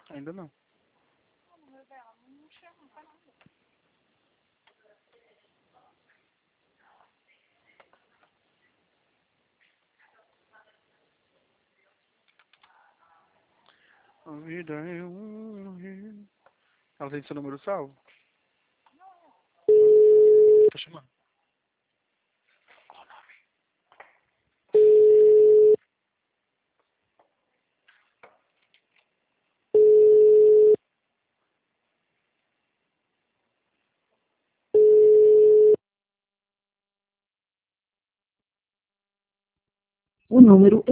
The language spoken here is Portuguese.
Ainda não. O número dela não chama, não faz nada. A vida é um rio. Ela tem seu número salvo? Tá chamando. Qual o nome? O número